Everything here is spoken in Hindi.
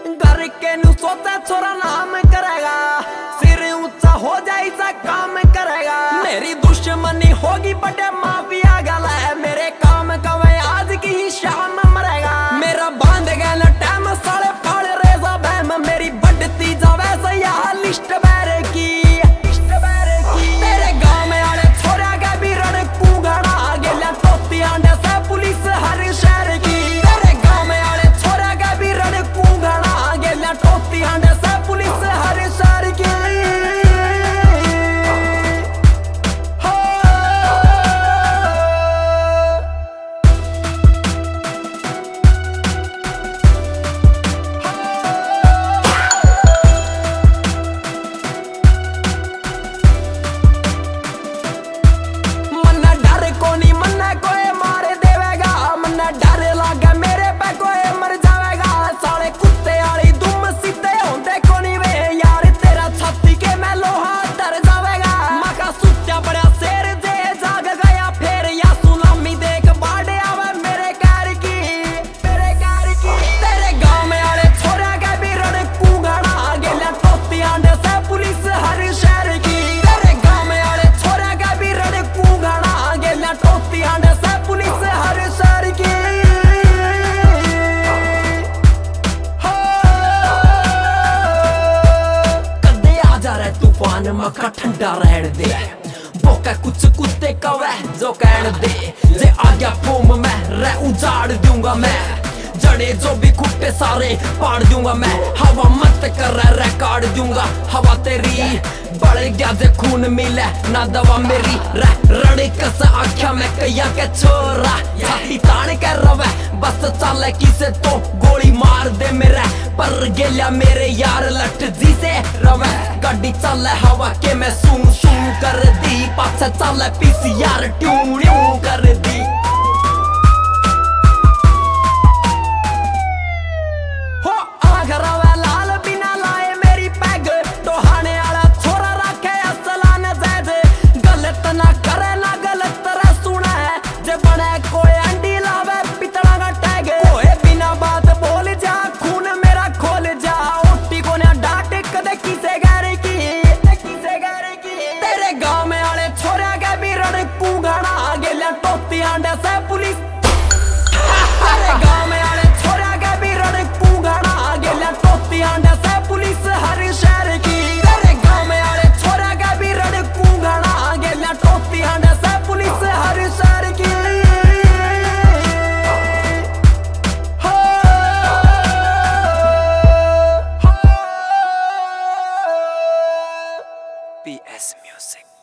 घर के नु सोचा छोरा नाम करेगा, सिर ऊंचा हो जाए काम करेगा। मेरी दुश्मनी होगी बड़े माफिया गला है, मेरे काम कवे आज की ही शाम मरेगा। मेरा बांध गया न टाइम साले फाड़ रेजा बहम, मेरी बढ़ती जावे सया लिस्ट बैरे की। तेरे गांव में आड़े छोरा के भी रण कुगड़ा गेला टोती आंडे से पुलिस हर शहर की। तेरे गांव में आड़े छोरा के भी रण कुगड़ा गेला टोती आंडे से पुलिस हर शहर की। मक्खा ठंडा रहन दे, बोका कुछ कुत्ते कवे जो कहन दे। जे आ गया फोम में रह उजाड़ दूंगा मैं, जड़े जो भी खुट्टे सारे पाड़ दूंगा मैं। हवा मत कर रह काट दूंगा हवा तेरी, बढ़ गया जे खून मिले ना दवा मेरी। रह रड़े कस आख्या मैं कैया के छोरा, छाती तान कर रवे बस चल किसे तो गोली मार दे मेरे। पर गेल्या मेरे यार लट जी से रवे, गाड़ी चल हवा के मैं सू सू कर दी। पाछे चल पीसी यार ट्यू ट्यू कर दी। हो आग रवे लाल बिना लाए मेरी पैग, टोहाने वाला छोरा रखे असला न जैद। गलत ना करे ना गलत रे सुना है, जे बने कोई अंडी लावे पितड़ा का टैग। कोई बिना बात बोल जा खून मेरा खोल जा, ओटी को ना डांट कदे किसे गैर की, किसे गैर की। तेरे गांव में आले छोरा के भी रण कुगड़ा गेला टोती आंडे से पुलिस। तेरे गांव में आले छोरा के भी रण कुगड़ा गेला टोती आंडे से पुलिस हर शहर की। तेरे गांव में आले छोरा के भी रण कुगड़ा गेला टोती आंडे से पुलिस हर शहर की। PS Music।